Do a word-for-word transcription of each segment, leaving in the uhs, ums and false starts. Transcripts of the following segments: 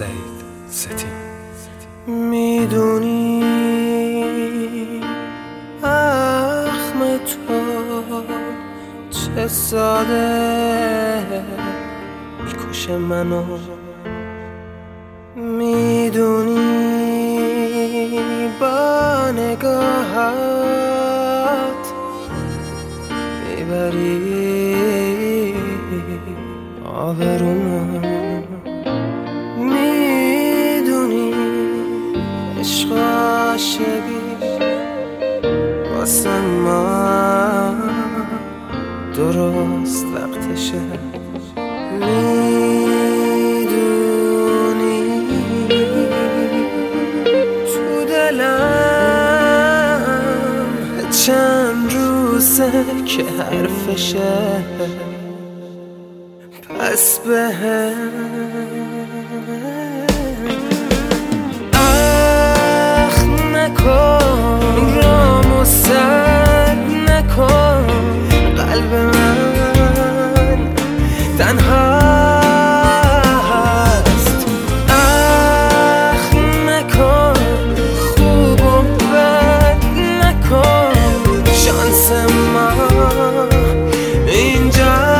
سعید ستیم. میدونی اخم تو چه ساده میکشه منو، میدونی با نگاهت میبری آبرومو، میدونی عشق عاشقی واسه ما درست وقتشه، میدونی تو دلم چند روزه که حرفشه، پس بهم اخ نکن، رامو سرد نکن، قلب من تنها هست. اخ نکن، خوب و بد نکن، شانس ما اینجاست.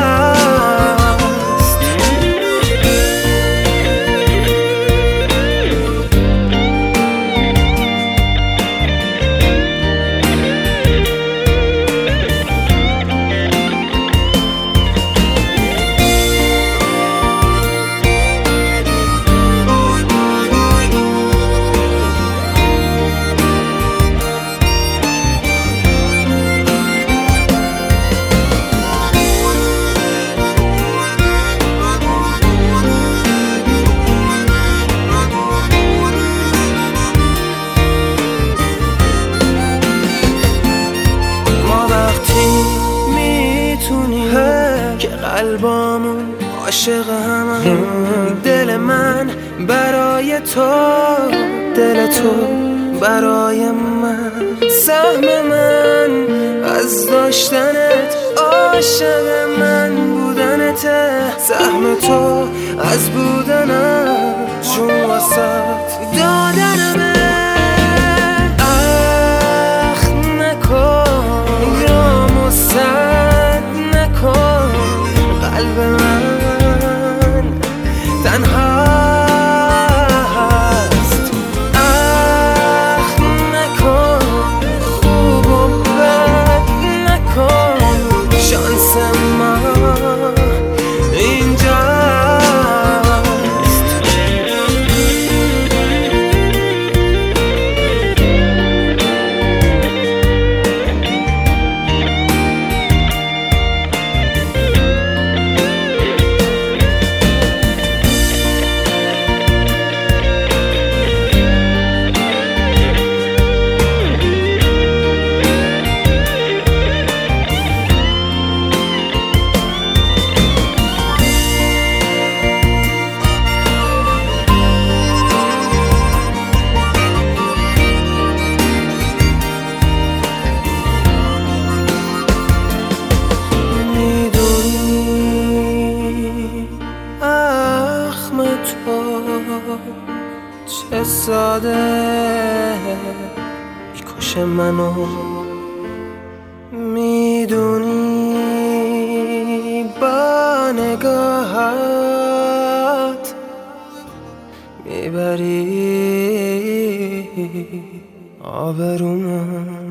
که قلبامون عاشق هممون، دل من برای تو، دل تو برای من، سهم من از داشتنت، عاشق من بودنته، سهم تو از بودنم، چون واسات دادنمه. اخ نکن، رامو سرد نکن، قلب من تنها هست. اخ نکن، خوب و بد نکن، شانس ما اینجاست. چه ساده میکشه منو، میدونی با نگاهت میبری آبرومو.